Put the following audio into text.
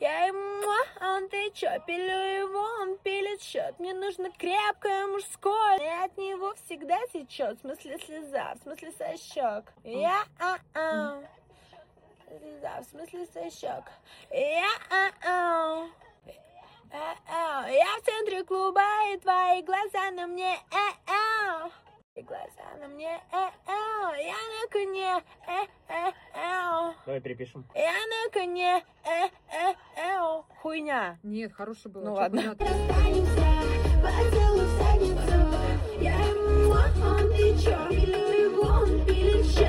Я ему, а он ты чё? Пилю его, он пилит счет. Мне нужно крепкое мужское, и от него всегда течет. В смысле слеза, в смысле со щек. Я слеза, в смысле со щек. Я в центре клуба, и твои глаза на мне, и глаза на мне, я на коне, Давай перепишем. я на коне, хуйня. Нет, хорошее было. Ну Чё ладно. понятно? Останемся, поцелуй в задницу. Я ему, он ты чё? Пилю его, он пилит